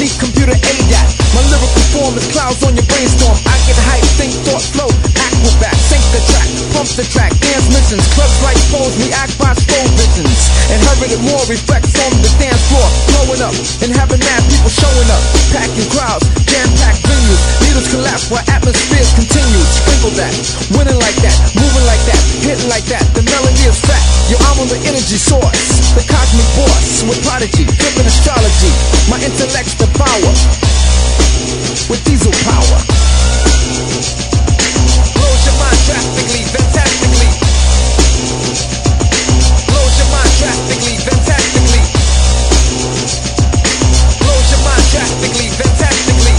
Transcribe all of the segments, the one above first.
need computer aid that. My lyrical form is clouds on your brainstorm. I get hype, think, thought, flow, acrobat. Sync the track, pump the track, dance missions. Clubs like pose, react by slow visions. Inherited more, reflects on the dance floor. Blowing up, and having mad people showing up. Packing crowds, jam-packed venues. Needles collapse while atmospheres continue. Sprinkle that, winning like that, moving like that, hitting like that. The melody is fat. Yo, I'm on the energy source. The cosmic boss with prodigy, flipping astrology. My intellect's the power with diesel power. Blows your mind drastically, fantastically. Blows your mind drastically, fantastically. Blows your mind drastically, fantastically.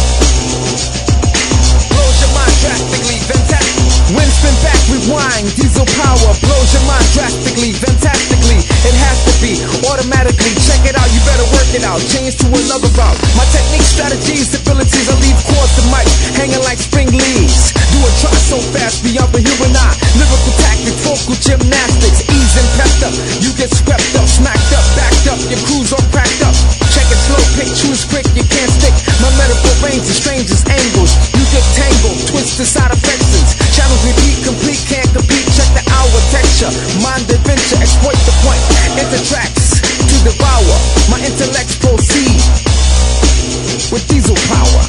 Blows your mind drastically, fantastically. Wind spin back, rewind, diesel power. Blows your mind drastically, fantastically. It has to be automatically. Check it out, you better work it out. Change to another route. My technique, strategies, abilities, I leave chords to mic, hanging like spring leaves. Do a try so fast beyond the human eye. Lyrical tactics, vocal gymnastics, ease and pepped up. You get swept up, smacked up, backed up. Your crew's all cracked up. Check it slow, pick, choose quick, you can't stick. My metaphor range is strangest angles. You get tangled, twisted side effects. Channels repeat, complete, can't compete. Check the hour texture, mind adventure, exploit the point. Enter tracks to devour. My intellects proceed with diesel power.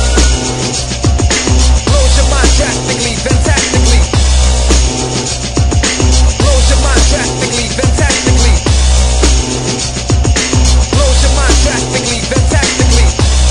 Blows your mind drastically, fantastically. Blows your mind drastically, fantastically. Blows your mind drastically, fantastically.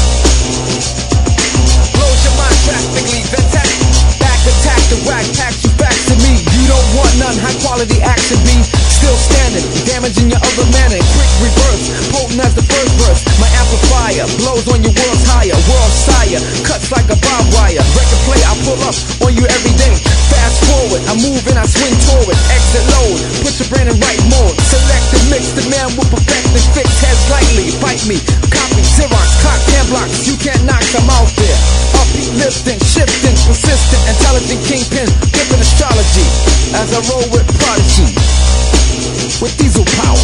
Blows your mind drastically, fantastically. Back attack, the whack packs you back to me. You don't want none, high quality action be still standing, damaging your other manner. Quick reverse, potent as the first verse. My amplifier blows on your world's higher. World sire, cuts like a barbed wire. Record play, I pull up on you every day. Fast forward, I move and I swing toward. Exit load, put your brain in right mode. Select and mix, the man will perfect and fix. Head slightly, bite me, copy, Xerox, clock, hand blocks. You can't knock, I'm out there. Upbeat, lifting, shifting, persistent, intelligent kingpin, giving astrology as I roll with prodigy with diesel power.